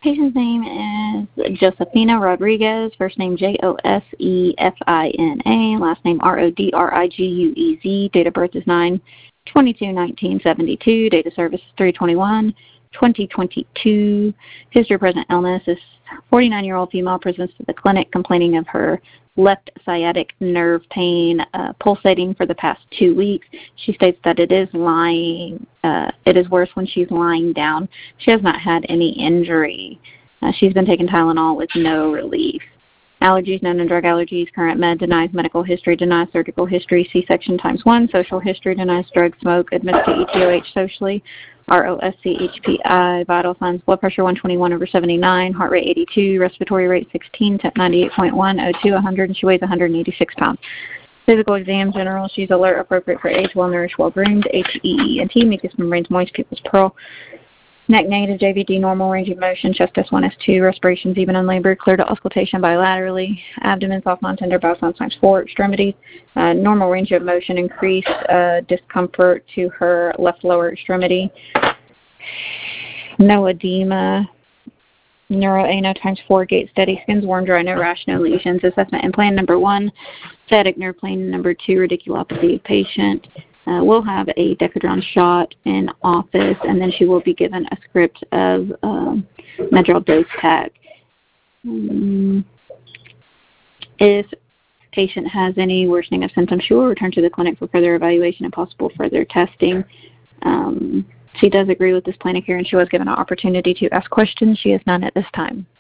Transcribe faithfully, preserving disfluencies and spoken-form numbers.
Patient's name is Josefina Rodriguez, first name J O S E F I N A, last name R O D R I G U E Z, date of birth is nine twenty-two nineteen seventy-two, date of service is three twenty-one twenty twenty-two. History of present illness is forty-nine-year-old female presents to the clinic complaining of her left sciatic nerve pain uh, pulsating for the past two weeks. She states that it is lying, uh, it is worse when she's lying down. She has not had any injury. Uh, she's been taking Tylenol with no relief. Allergies, known and drug allergies. Current med denies medical history, denies surgical history, C-section times one. Social history, denies drug, smoke, admits to E T O H socially. R O S C H P I, vital signs, blood pressure one twenty-one over seventy-nine, heart rate eighty-two, respiratory rate sixteen, temp ninety-eight point one, O two one hundred, and she weighs one hundred eighty-six pounds. Physical exam, general, she's alert, appropriate for age, well-nourished, well-groomed, H E E N T, mucous membranes moist, pupils pearl. Neck negative, J V D normal, range of motion, chest S one, S two, respirations even unlabored, clear to auscultation bilaterally, abdomen soft, non-tender, bowel sounds times four, extremities, uh, normal range of motion, increased uh, discomfort to her left lower extremity, no edema, neuroano times four, gait steady, skin's warm, dry, no rash, no lesions. Assessment and plan number one, sciatic nerve pain. Number two, radiculopathy. Patient Uh, we'll have a Decadron shot in office, and then she will be given a script of um, Medrol dose pack. Um, if patient has any worsening of symptoms, she will return to the clinic for further evaluation and possible further testing. Um, she does agree with this plan of care, and she was given an opportunity to ask questions. She has none at this time.